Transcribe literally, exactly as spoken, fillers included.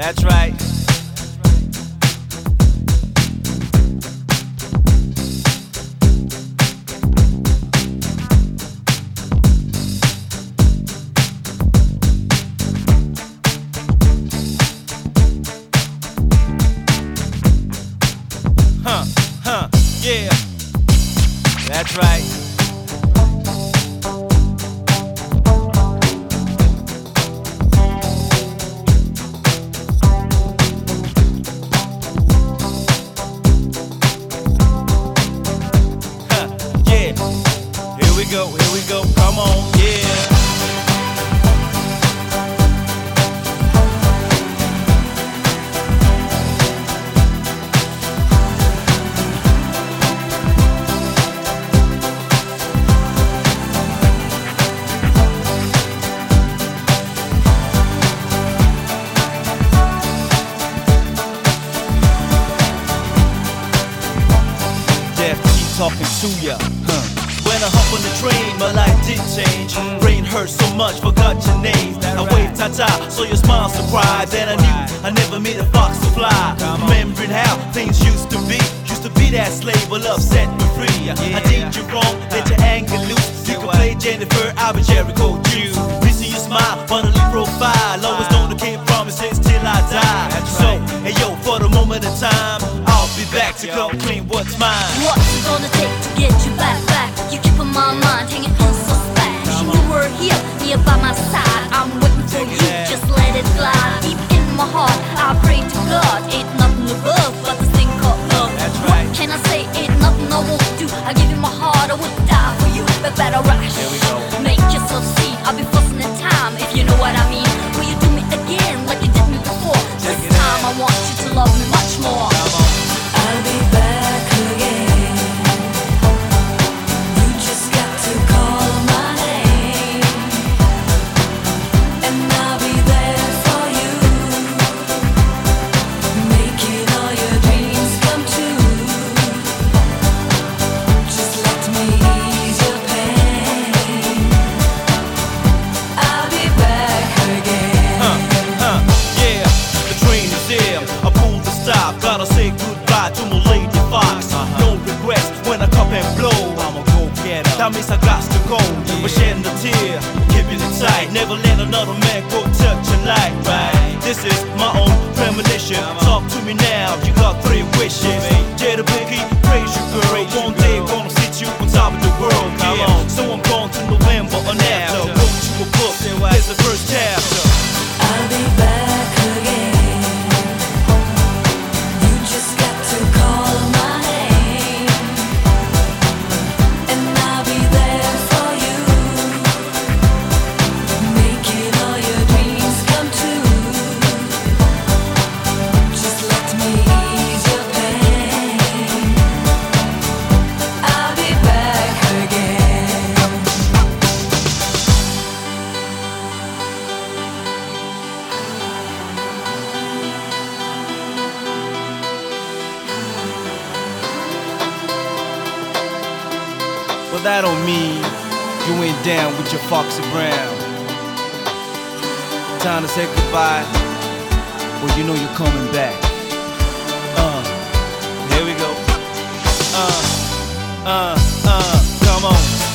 That's right. Huh, huh, yeah. That's right. Here we go, here we go, come on, yeah. Def G talking to ya, huh? When I hop on the train, my life did change. Brain hurt so much, forgot your name. I waved ta-ta, saw your smile surprised. And I knew I never met a fox to fly. Remembering how things used to be. Used to be that slave, but love set me free. I did you wrong, let your anger loose. You could play Jennifer, I'll be Jericho Jew. Missing your smile, finally profile. Always known to keep promises till I die. So, hey yo, for the moment of time, I'll be back to come clean what's mine. What's it gonna take to get you back, back? You keep on my mind, hanging on so fast. You were here, here by my side. I'm waiting for you, just let it glide. Deep in my heart, I pray to God. Ain't nothing above but this thing called love. That's right. What can I say? Ain't nothing I won't do. I give you my heart, I would die for you. But better rush. Here we go. Make yourself see. I'll be fussing in time, if you know what I mean. Will you do me again like you did me before? This time I want you to love me much more. I'll be back again. You just got to call my name, and I'll be there for you, making all your dreams come true. Just let me ease your pain. I'll be back again. Huh, huh, yeah, the train is here. I pulled the stop, gotta say goodbye to my lady fox. No regrets when I cup and blow. I'ma go get her. That means I got to go. But shedding a tear, keeping it tight. Never let another man go touch your light, right? This is my own premonition. Talk to me now, you got three wishes. Jada Biggie, praise you girl. One day gonna sit you on top of the world, yeah. So I'm going to November or after. Wrote you a book, here's the first chapter. I'll be back again. You just got to call my name, and I'll be there for you, making all your dreams come true. Just let me ease your pain. I'll be back again. But that don't mean you ain't down with your Foxy Brown. Time to say goodbye. Well, you know you're coming back. Uh, here we go. Uh, uh, uh, come on.